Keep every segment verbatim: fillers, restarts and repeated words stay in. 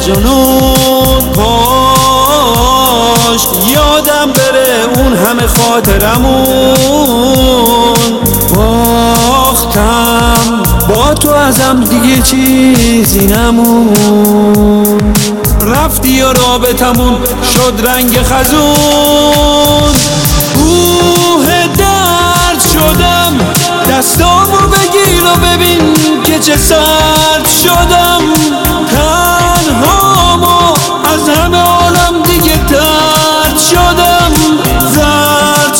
جنون پاش یادم بره اون همه خاطرمون باختم با تو ازم دیگه چیزی نمون رفتی و رابطمون شد رنگ خزون کوه درد شدم دستامو بگیر و ببین که چه سرد شدم تنهامو از همه عالم دیگه ترد شدم زرد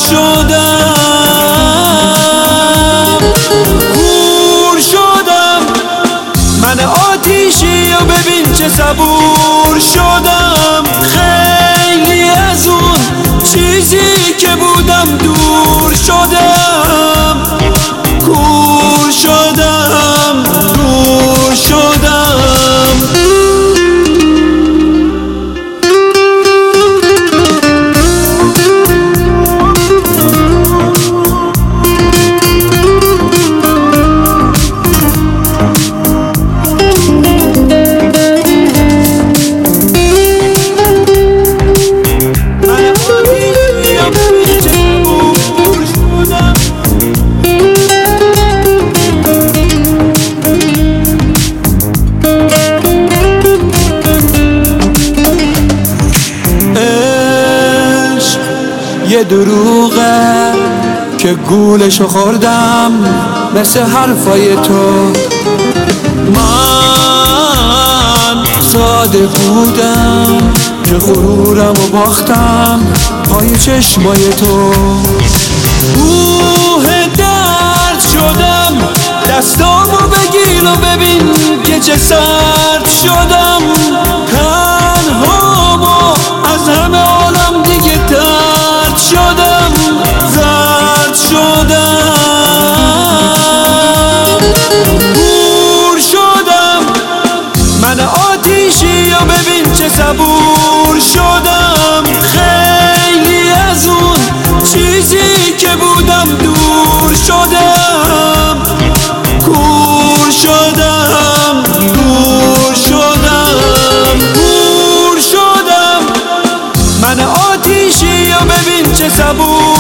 شدم کور شدم من آتیشی و ببین چه صبور شدم خیلی از اون چیزی که بودم دور شدم کور شدم دور شدم یه دروغه که گولشو خوردم مثل حرفای تو من ساده بودم که غرورمو باختم پای چشمای تو کوه درد شدم دستامو بگیر و ببین که چه سرد شدم تنهامو از همه عالم دیگه ترد شدم زرد شدم کور شدم من آتیشی و ببین چه صبور شدم خیلی از اون چیزی که بودم دور شدم کور شدم دور شدم کور شدم من آتیشی و ببین چه صبور